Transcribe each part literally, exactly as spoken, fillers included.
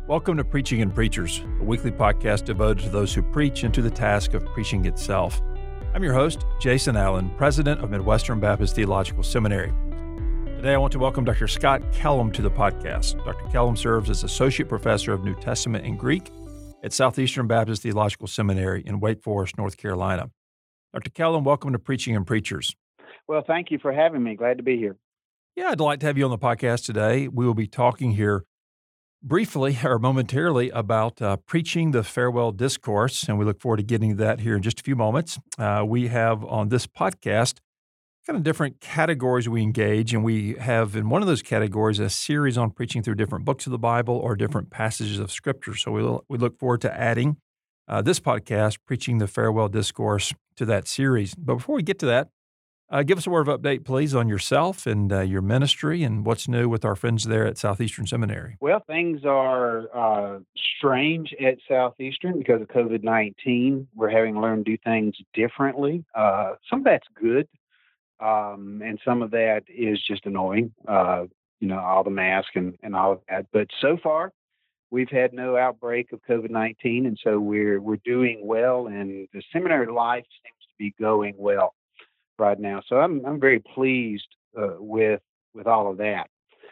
Welcome to Preaching and Preachers, a weekly podcast devoted to those who preach and to the task of preaching itself. I'm your host, Jason Allen, president of Midwestern Baptist Theological Seminary. Today, I want to welcome Doctor Scott Kellum to the podcast. Doctor Kellum serves as Associate Professor of New Testament and Greek at Southeastern Baptist Theological Seminary in Wake Forest, North Carolina. Doctor Kellum, welcome to Preaching and Preachers. Well, thank you for having me. Glad to be here. Yeah, I'd like to have you on the podcast today. We will be talking here briefly or momentarily about uh, preaching the farewell discourse, and we look forward to getting to that here in just a few moments. Uh, we have on this podcast kind of different categories we engage, and we have in one of those categories a series on preaching through different books of the Bible or different passages of Scripture. So we we look forward to adding uh, this podcast, Preaching the Farewell Discourse, to that series. But before we get to that, Uh, give us a word of update, please, on yourself and uh, your ministry and what's new with our friends there at Southeastern Seminary. Well, things are uh, strange at Southeastern because of COVID nineteen. We're having to learn to do things differently. Uh, some of that's good, um, and some of that is just annoying, uh, you know, all the masks and, and all of that. But so far, we've had no outbreak of COVID nineteen, and so we're we're doing well, and the seminary life seems to be going well right now. So I'm I'm very pleased uh, with with all of that.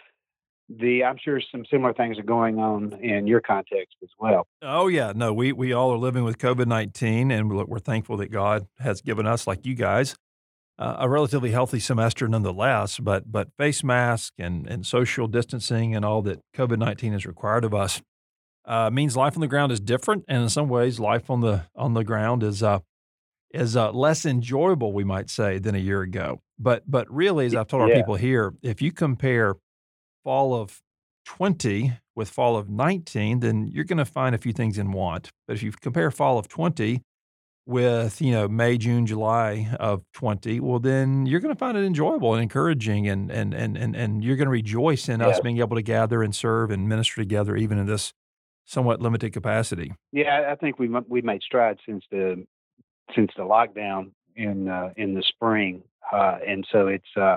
The I'm sure some similar things are going on in your context as well. Oh, yeah. No, we we all are living with COVID nineteen, and we're, we're thankful that God has given us, like you guys, uh, a relatively healthy semester nonetheless. But but face mask and, and social distancing and all that COVID nineteen has required of us uh, means life on the ground is different. And in some ways, life on the on the ground is uh, is uh, less enjoyable, we might say, than a year ago. But but really, as I've told our Yeah, people here, if you compare fall of twenty with fall of nineteen, then you're going to find a few things in want. But if you compare fall of twenty with, you know, May, June, July of twenty, well, then you're going to find it enjoyable and encouraging, and and and and and you're going to rejoice in us yeah, being able to gather and serve and minister together, even in this somewhat limited capacity. yeah. I think we we made strides since the since the lockdown in uh, in the spring, uh, and so it's uh,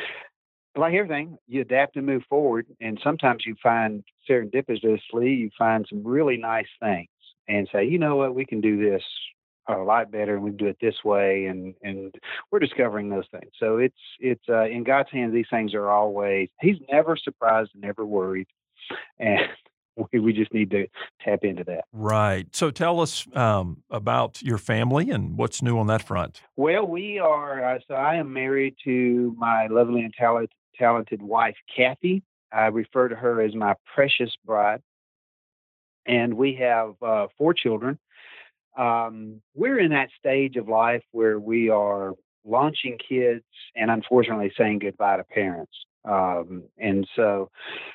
like everything. You adapt and move forward, and sometimes you find serendipitously you find some really nice things, and say, you know what, we can do this a lot better, and we can do it this way, and and we're discovering those things. So it's it's uh, in God's hands. These things are always. He's never surprised, and never worried, and we, we just need to tap into that. Right. So tell us um, about your family and what's new on that front. Well, we are. Uh, so I am married to my lovely and talent, talented wife, Kathy. I refer to her as my precious bride, and we have uh, four children. Um, we're in that stage of life where we are launching kids and unfortunately saying goodbye to parents. Um, and so,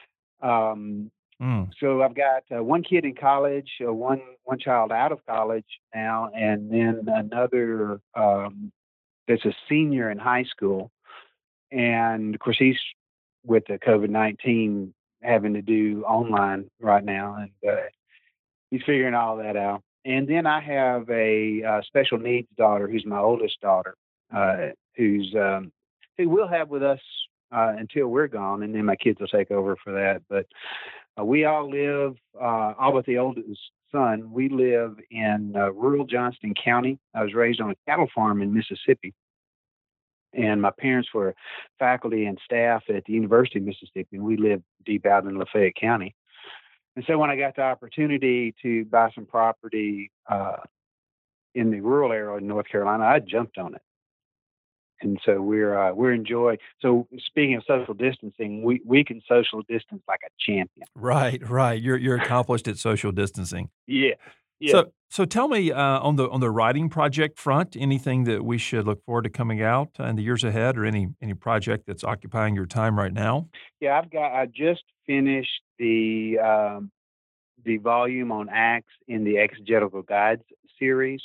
um, Mm. so I've got uh, one kid in college, uh, one one child out of college now, and then another um, that's a senior in high school. And of course, he's with the COVID nineteen having to do online right now, and uh, he's figuring all that out. And then I have a uh, special needs daughter, who's my oldest daughter, uh, who's um, who we'll have with us uh, until we're gone, and then my kids will take over for that. But uh, we all live, uh, all but the oldest son, we live in uh, rural Johnston County. I was raised on a cattle farm in Mississippi, and my parents were faculty and staff at the University of Mississippi, and we lived deep out in Lafayette County. And so when I got the opportunity to buy some property uh, in the rural area in North Carolina, I jumped on it. And so we're uh, we're enjoying. So speaking of social distancing, we, we can social distance like a champion. Right, right. You're you're accomplished at social distancing. Yeah, yeah. So so tell me uh, on the on the writing project front, anything that we should look forward to coming out in the years ahead, or any any project that's occupying your time right now? Yeah, I've got. I just finished the um, the volume on Acts in the Exegetical Guides series,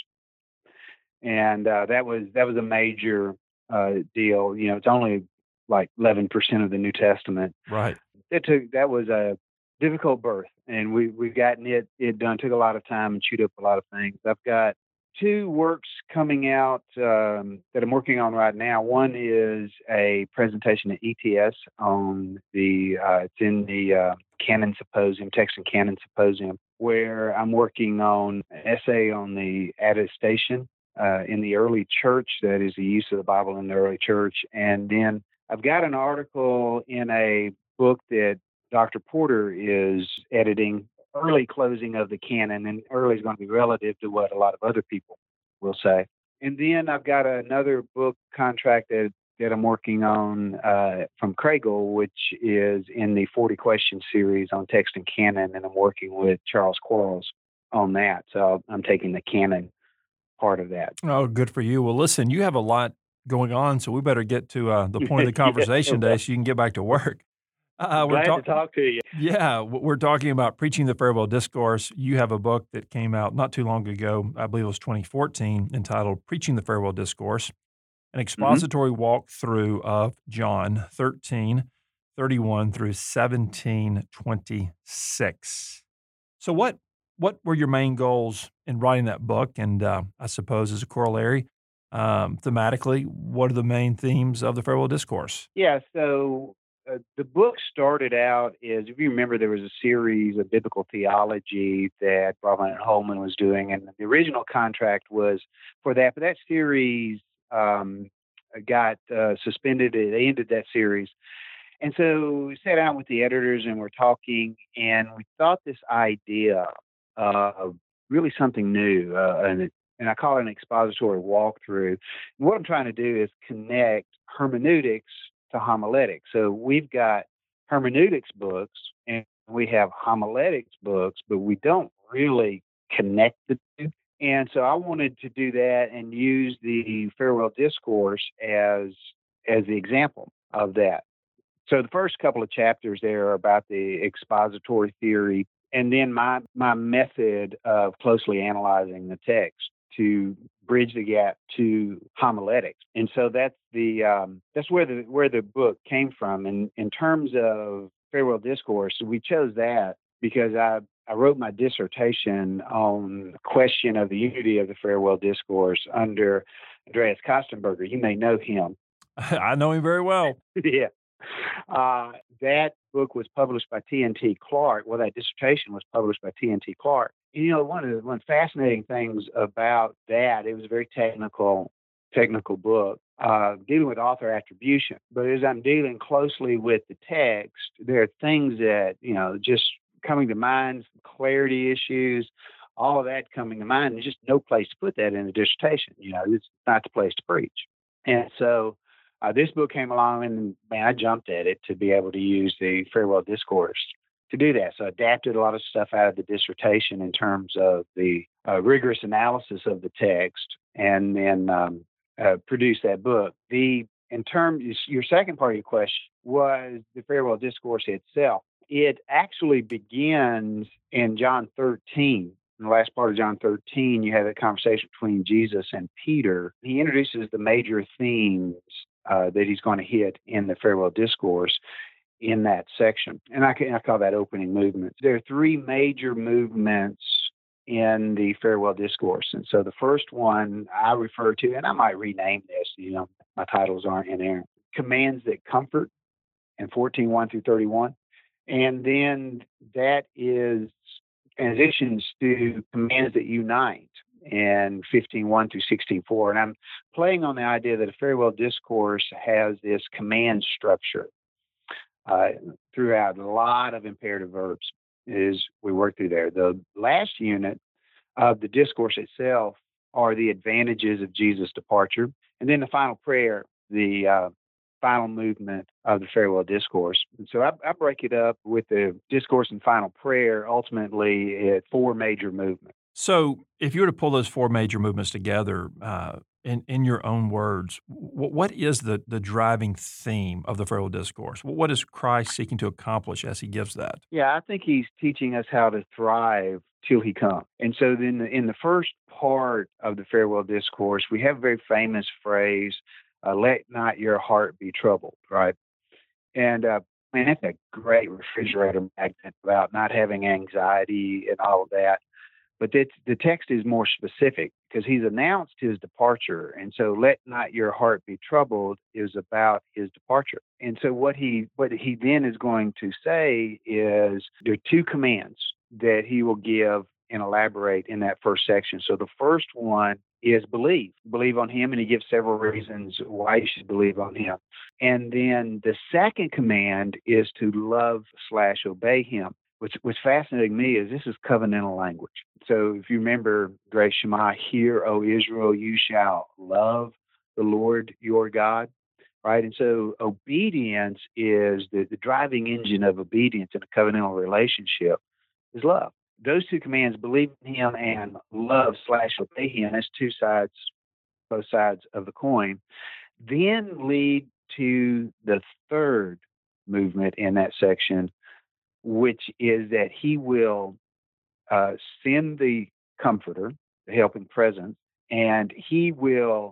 and uh, that was that was a major uh, deal. You know, it's only like eleven percent of the New Testament. Right. It took that was a difficult birth, and we we've gotten it it done. Took a lot of time and chewed up a lot of things. I've got two works coming out um, that I'm working on right now. One is a presentation at E T S on the, uh, it's in the uh, Canon Symposium, Text and Canon Symposium, where I'm working on an essay on the attestation uh, in the early church, that is the use of the Bible in the early church. And then I've got an article in a book that Doctor Porter is editing, early closing of the canon, and early is going to be relative to what a lot of other people will say. And then I've got another book contract that, that I'm working on uh, from Craigle, which is in the forty question series on text and canon, and I'm working with Charles Quarles on that. So I'm taking the canon part of that. Oh, good for you. Well, listen, you have a lot going on, so we better get to uh, the point of the Yeah, conversation well, today so you can get back to work. Uh, we're glad to talking. talk to you. Yeah, w- we're talking about preaching the farewell discourse. You have a book that came out not too long ago, I believe it was twenty fourteen, entitled Preaching the Farewell Discourse, an hmm expository walkthrough of John thirteen thirty-one through seventeen twenty-six. So what what were your main goals in writing that book? And uh, I suppose as a corollary, um, thematically, what are the main themes of the farewell discourse? Yeah, so uh, the book started out as, if you remember, there was a series of biblical theology that Brahman and Holman was doing, and the original contract was for that. But that series um, got uh, suspended. They ended that series. And so we sat down with the editors and we're talking, and we thought this idea of really something new, uh, and, and I call it an expository walkthrough. And what I'm trying to do is connect hermeneutics to homiletics. So we've got hermeneutics books and we have homiletics books, but we don't really connect the two. And so I wanted to do that and use the farewell discourse as as the example of that. So the first couple of chapters there are about the expository theory, and then my my method of closely analyzing the text to bridge the gap to homiletics. And so that's the um, that's where the where the book came from. And in terms of farewell discourse, we chose that because I I wrote my dissertation on the question of the unity of the farewell discourse under Andreas Kostenberger. You may know him. I know him very well. Yeah. Uh, that book was published by T N T Clark. Well, that dissertation was published by T N T Clark. And, you know, one of the one fascinating things about that, it was a very technical, technical book uh, dealing with author attribution. But as I'm dealing closely with the text, there are things that, you know, just coming to mind, clarity issues, all of that coming to mind. There's just no place to put that in a dissertation. You know, it's not the place to preach. And so uh, this book came along, and man, I jumped at it to be able to use the farewell discourse to do that. So I adapted a lot of stuff out of the dissertation in terms of the uh, rigorous analysis of the text, and then um, uh, produced that book. The in terms, your second part of your question was the farewell discourse itself. It actually begins in John thirteen. In the last part of John thirteen, you have a conversation between Jesus and Peter. He introduces the major themes uh, that he's going to hit in the farewell discourse in that section. And I, can, I call that opening movement. There are three major movements in the farewell discourse. And so the first one I refer to, and I might rename this, you know, my titles aren't in there, commands that comfort in fourteen one through thirty-one. And then that is transitions to commands that unite in fifteen one through sixteen four. And I'm playing on the idea that a farewell discourse has this command structure uh, throughout, a lot of imperative verbs as we work through there. The last unit of the discourse itself are the advantages of Jesus' departure. And then the final prayer, the uh, final movement of the farewell discourse. And so I, I break it up with the discourse and final prayer ultimately at four major movements. So, if you were to pull those four major movements together, uh, in in your own words, wh- what is the the driving theme of the farewell discourse? Wh- What is Christ seeking to accomplish as he gives that? Yeah, I think he's teaching us how to thrive till he comes. And so then the, in the first part of the farewell discourse, we have a very famous phrase, uh, let not your heart be troubled, right? And uh, man, that's a great refrigerator magnet about not having anxiety and all of that. But that the text is more specific because he's announced his departure. And so let not your heart be troubled is about his departure. And so what he what he then is going to say is there are two commands that he will give and elaborate in that first section. So the first one is believe. Believe on him, and he gives several reasons why you should believe on him. And then the second command is to love slash obey him. What's, what's fascinating me is this is covenantal language. So if you remember, Grace Shema, hear, O Israel, you shall love the Lord your God, right? And so obedience is the, the driving engine of obedience in a covenantal relationship is love. Those two commands, believe in him and love slash obey him, that's two sides, both sides of the coin, then lead to the third movement in that section, which is that he will uh, send the comforter, the helping presence, and he will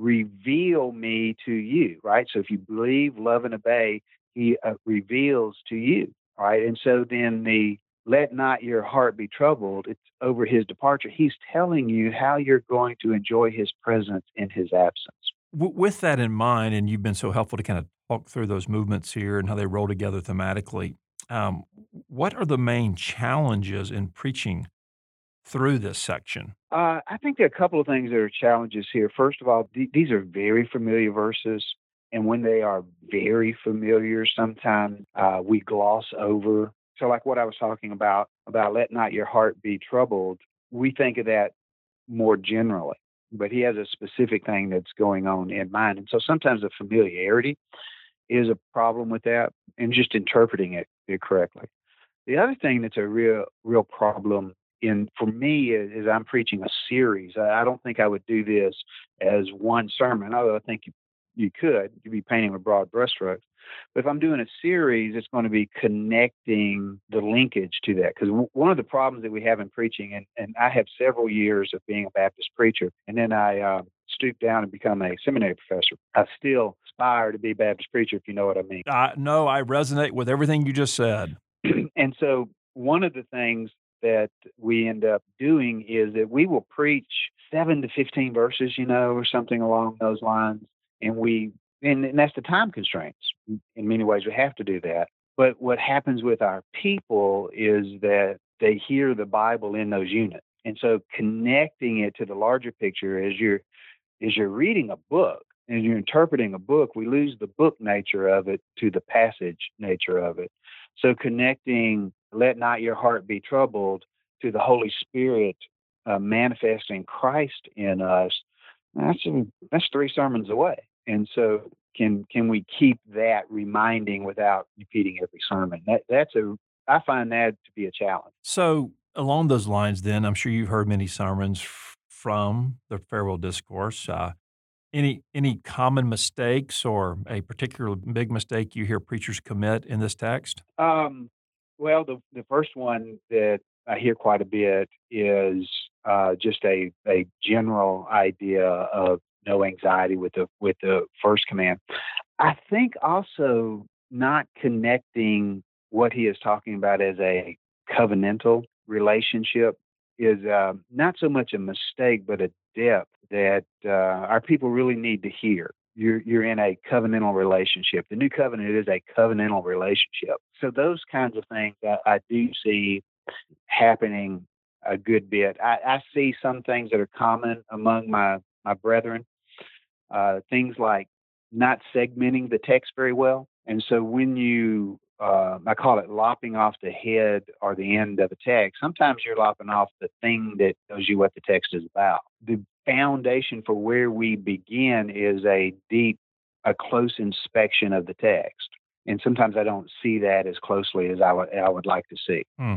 reveal me to you, right? So if you believe, love, and obey, he uh, reveals to you, right? And so then the let not your heart be troubled, it's over his departure. He's telling you how you're going to enjoy his presence in his absence. W- with that in mind, and you've been so helpful to kind of talk through those movements here and how they roll together thematically, um, what are the main challenges in preaching through this section? Uh, I think there are a couple of things that are challenges here. First of all, th- these are very familiar verses. And when they are very familiar, sometimes uh, we gloss over. So, like what I was talking about, about let not your heart be troubled, we think of that more generally. But he has a specific thing that's going on in mind. And so sometimes the familiarity is a problem with that and just interpreting it correctly. The other thing that's a real real problem in for me is, is I'm preaching a series. I, I don't think I would do this as one sermon, although I think you, you could. You'd be painting with broad brushstrokes. But if I'm doing a series, it's going to be connecting the linkage to that. Because w- one of the problems that we have in preaching, and, and I have several years of being a Baptist preacher, and then I uh, stooped down and become a seminary professor. I still aspire to be a Baptist preacher, if you know what I mean. Uh, no, I resonate with everything you just said. And so one of the things that we end up doing is that we will preach seven to fifteen verses, you know, or something along those lines. And we, and, and that's the time constraints. In many ways, we have to do that. But what happens with our people is that they hear the Bible in those units. And so connecting it to the larger picture as you're, as you're reading a book and you're interpreting a book, we lose the book nature of it to the passage nature of it. So connecting, let not your heart be troubled, to the Holy Spirit uh, manifesting Christ in us, that's a, that's three sermons away. And so can can we keep that reminding without repeating every sermon? That that's a I find that to be a challenge. So, along those lines, then, I'm sure you've heard many sermons f- from the farewell discourse. Uh, any any common mistakes or a particular big mistake you hear preachers commit in this text? Um, well, the the first one that I hear quite a bit is uh, just a a general idea of no anxiety with the with the first command. I think also not connecting what he is talking about as a covenantal relationship is uh, not so much a mistake, but a depth that uh, our people really need to hear. You're, you're in a covenantal relationship. The new covenant is a covenantal relationship. So those kinds of things I, I do see happening a good bit. I, I see some things that are common among my, my brethren, uh, things like not segmenting the text very well. And so when you, uh, I call it lopping off the head or the end of a text, sometimes you're lopping off the thing that tells you what the text is about. The foundation for where we begin is a deep, a close inspection of the text. And sometimes I don't see that as closely as I would, I would like to see. Hmm.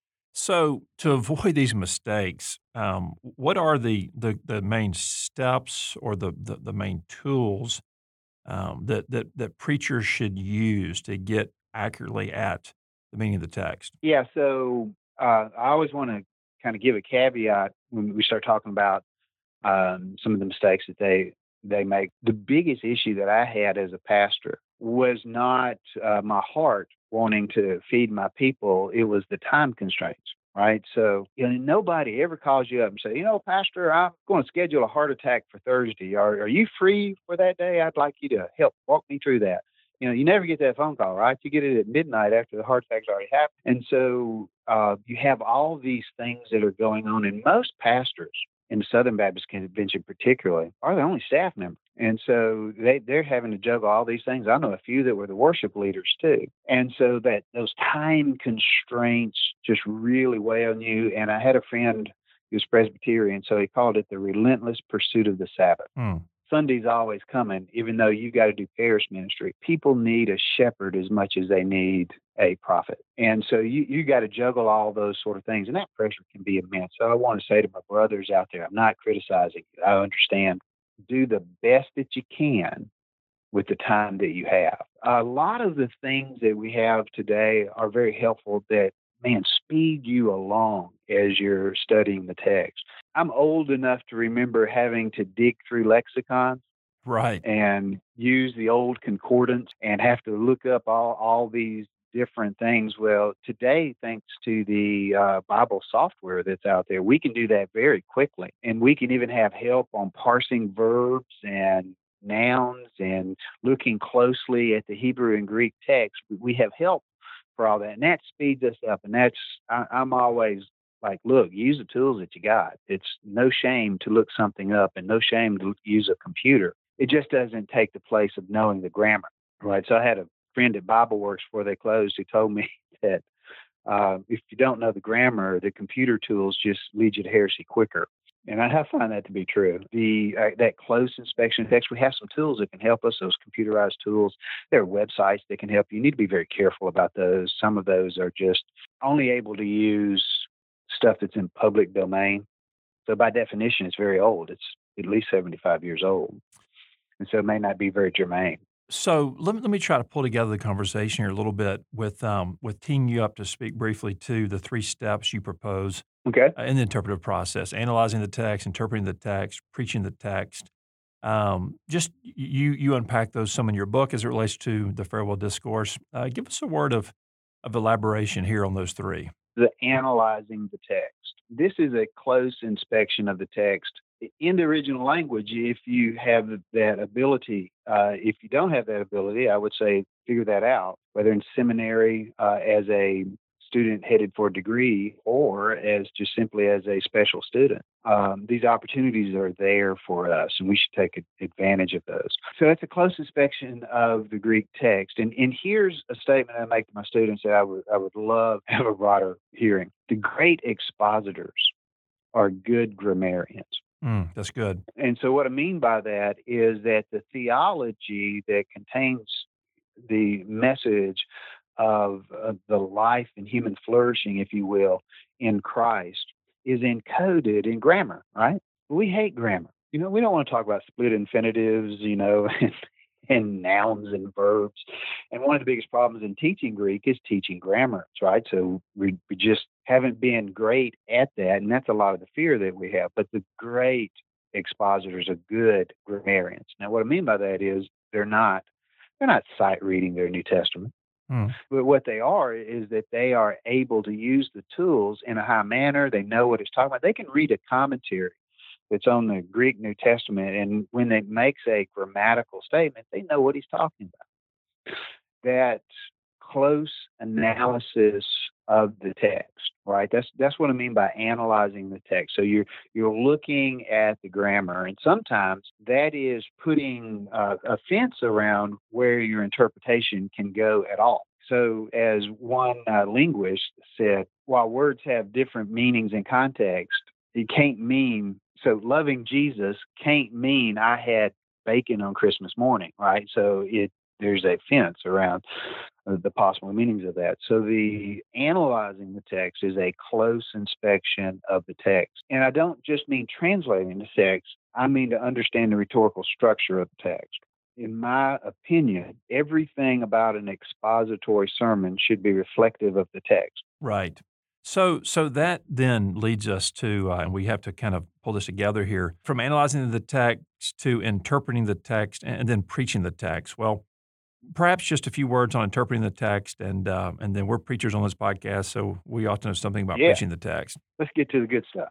So, to avoid these mistakes, um, what are the, the the main steps or the the, the main tools um, that that that preachers should use to get accurately at the meaning of the text? Yeah, so uh, I always want to kind of give a caveat when we start talking about um, some of the mistakes that they they make. The biggest issue that I had as a pastor was not uh, my heart wanting to feed my people; it was the time constraints. right? So, you know, nobody ever calls you up and say, you know, Pastor, I'm going to schedule a heart attack for Thursday. Are, are you free for that day? I'd like you to help walk me through that. You know, you never get that phone call, right? You get it at midnight after the heart attack's already happened. And so uh, you have all these things that are going on. And most pastors in the Southern Baptist Convention particularly are the only staff members. And so they, they're having to juggle all these things. I know a few that were the worship leaders too. And so that those time constraints just really weigh on you. And I had a friend who was Presbyterian, so he called it the relentless pursuit of the Sabbath. Hmm. Sunday's always coming, even though you got to do parish ministry. People need a shepherd as much as they need a prophet. And so you, you got to juggle all those sort of things. And that pressure can be immense. So I want to say to my brothers out there, I'm not criticizing you. I understand. Do the best that you can with the time that you have. A lot of the things that we have today are very helpful that, man, speed you along as you're studying the text. I'm old enough to remember having to dig through lexicons Right. and use the old concordance and have to look up all, all these different things. Well, today, thanks to the uh, Bible software that's out there, we can do that very quickly. And we can even have help on parsing verbs and nouns and looking closely at the Hebrew and Greek text. We have help for all that. And that speeds us up. And that's, I, I'm always like, look, use the tools that you got. It's no shame to look something up and no shame to use a computer. It just doesn't take the place of knowing the grammar, right? So I had a friend at BibleWorks before they closed who told me that uh, if you don't know the grammar, the computer tools just lead you to heresy quicker. And I find that to be true. The uh, that close inspection text, we have some tools that can help us, those computerized tools. There are websites that can help you. You need to be very careful about those. Some of those are just only able to use stuff that's in public domain. So by definition, it's very old. It's at least seventy-five years old. And so it may not be very germane. So let me, let me try to pull together the conversation here a little bit with um, with teeing you up to speak briefly to the three steps you propose Okay. uh, in the interpretive process: analyzing the text, interpreting the text, preaching the text. Um, just you you unpack those some in your book as it relates to the farewell discourse. Uh, give us a word of of elaboration here on those three. The analyzing the text. This is a close inspection of the text in the original language. If you have that ability, uh, if you don't have that ability, I would say figure that out, whether in seminary uh, as a student headed for a degree or as just simply as a special student. Um, these opportunities are there for us, and we should take advantage of those. So that's a close inspection of the Greek text. And, and here's a statement I make to my students that I would, I would love to have a broader hearing. The great expositors are good grammarians. Mm, that's good. And so what I mean by that is that the theology that contains the message of uh, the life and human flourishing, if you will, in Christ is encoded in grammar, right? We hate grammar. You know, we don't want to talk about split infinitives, you know, and, and nouns and verbs. And one of the biggest problems in teaching Greek is teaching grammar, right? So we, we just haven't been great at that. And that's a lot of the fear that we have. But the great expositors are good grammarians. Now, what I mean by that is they're not, they're not sight reading their New Testament. Mm. But what they are is that they are able to use the tools in a high manner. They know what it's talking about. They can read a commentary that's on the Greek New Testament, and when it makes a grammatical statement, they know what he's talking about. That close analysis of the text, right? That's that's what I mean by analyzing the text. So you're you're looking at the grammar, and sometimes that is putting uh, a fence around where your interpretation can go at all. So as one uh, linguist said, while words have different meanings in context, it can't mean, so loving Jesus can't mean I had bacon on Christmas morning, right? So it there's a fence around the possible meanings of that. So the analyzing the text is a close inspection of the text. And I don't just mean translating the text, I mean to understand the rhetorical structure of the text. In my opinion, everything about an expository sermon should be reflective of the text. Right. So so that then leads us to, uh, and we have to kind of pull this together here, from analyzing the text to interpreting the text and then preaching the text. Well, perhaps just a few words on interpreting the text, and uh, and then we're preachers on this podcast, so we ought to know something about Yeah. preaching the text. Let's get to the good stuff.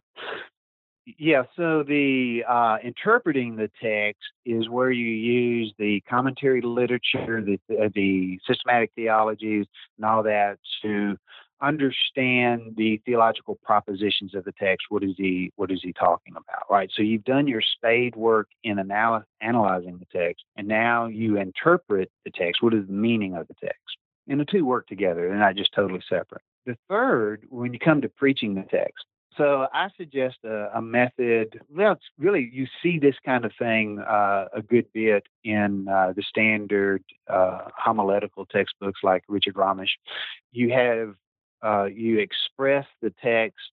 Yeah, so the uh, interpreting the text is where you use the commentary literature, the uh, the systematic theologies, and all that to understand the theological propositions of the text. What is he What is he talking about? Right. So you've done your spade work in anal- analyzing the text, and now you interpret the text. What is the meaning of the text? And the two work together; they're not just totally separate. The third, when you come to preaching the text. So I suggest a, a method. Well, it's really, you see this kind of thing uh, a good bit in uh, the standard uh, homiletical textbooks like Richard Ramesh. You have uh, you express the text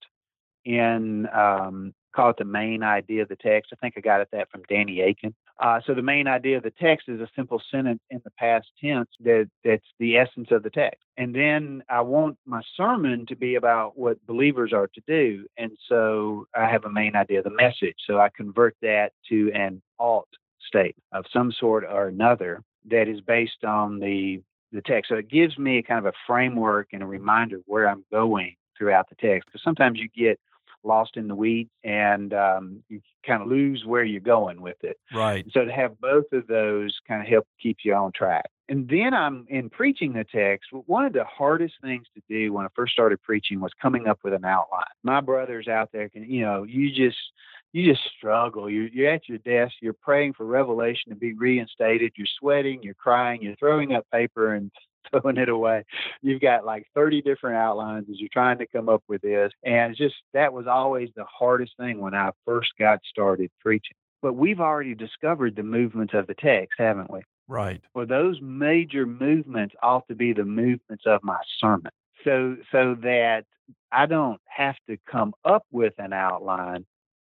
in um, call it the main idea of the text. I think I got at that from Danny Akin. Uh, so the main idea of the text is a simple sentence in the past tense that that's the essence of the text. And then I want my sermon to be about what believers are to do. And so I have a main idea, the message. So I convert that to an alt state of some sort or another that is based on the the text. So it gives me kind of a framework and a reminder of where I'm going throughout the text. Because sometimes you get lost in the weeds and um, you kind of lose where you're going with it. Right. So to have both of those kind of help keep you on track. And then I'm in preaching the text. One of the hardest things to do when I first started preaching was coming up with an outline. My brothers out there can, you know, you just you just struggle. You're, you're at your desk. You're praying for revelation to be reinstated. You're sweating. You're crying. You're throwing up paper and throwing it away. You've got like thirty different outlines as you're trying to come up with this. And it's just, that was always the hardest thing when I first got started preaching. But we've already discovered the movements of the text, haven't we? Right. Well, those major movements ought to be the movements of my sermon. So, so that I don't have to come up with an outline.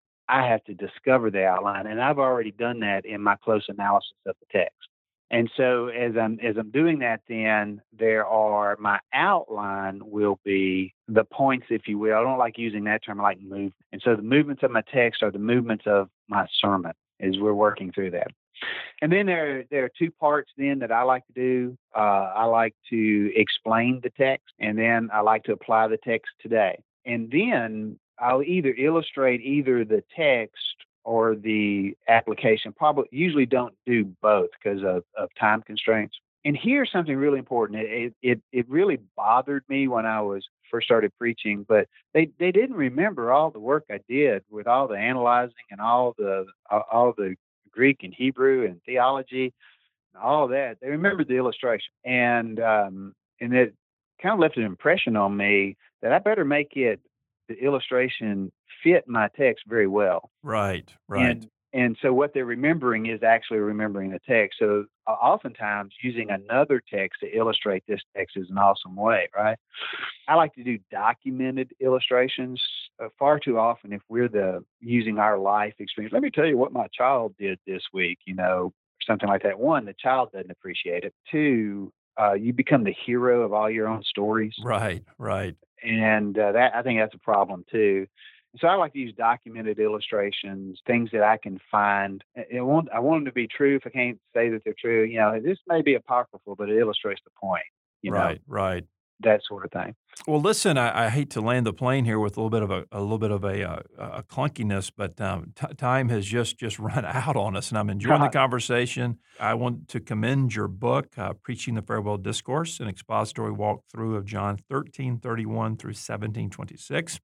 I have to discover the outline. And I've already done that in my close analysis of the text. And so as I'm as I'm doing that, then there are, my outline will be the points, if you will. I don't like using that term, I like movement. And so the movements of my text are the movements of my sermon as we're working through that. And then there, there are two parts then that I like to do. Uh, I like to explain the text, and then I like to apply the text today. And then I'll either illustrate either the text or the application. Probably usually don't do both because of, of time constraints. And here's something really important. It, it it really bothered me when I was first started preaching, but they, they didn't remember all the work I did with all the analyzing and all the all the Greek and Hebrew and theology and all that. They remembered the illustration, and um, and it kind of left an impression on me that I better make it, the illustration, fit my text very well. Right, right. And, and so what they're remembering is actually remembering the text. So uh, oftentimes using another text to illustrate this text is an awesome way, right? I like to do documented illustrations uh, far too often. If we're the using our life experience, let me tell you what my child did this week, you know, or something like that. One, the child doesn't appreciate it. Two, uh, you become the hero of all your own stories. Right, right. And uh, that, I think that's a problem too. So I like to use documented illustrations, things that I can find. I want, I want them to be true. If I can't say that they're true, you know, this may be apocryphal, but it illustrates the point. You right, know, right. That sort of thing. Well, listen, I, I hate to land the plane here with a little bit of a, a little bit of a, a, a clunkiness, but um, t- time has just just run out on us, and I'm enjoying the conversation. I want to commend your book, uh, Preaching the Farewell Discourse, an expository walkthrough of John thirteen thirty-one through seventeen twenty-six.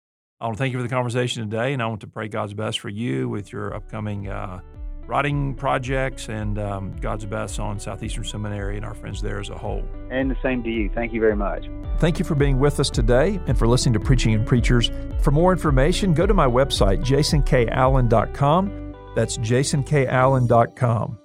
I want to thank you for the conversation today, and I want to pray God's best for you with your upcoming uh, writing projects, and um, God's best on Southeastern Seminary and our friends there as a whole. And the same to you. Thank you very much. Thank you for being with us today and for listening to Preaching and Preachers. For more information, go to my website, jason k allen dot com. That's jason k allen dot com.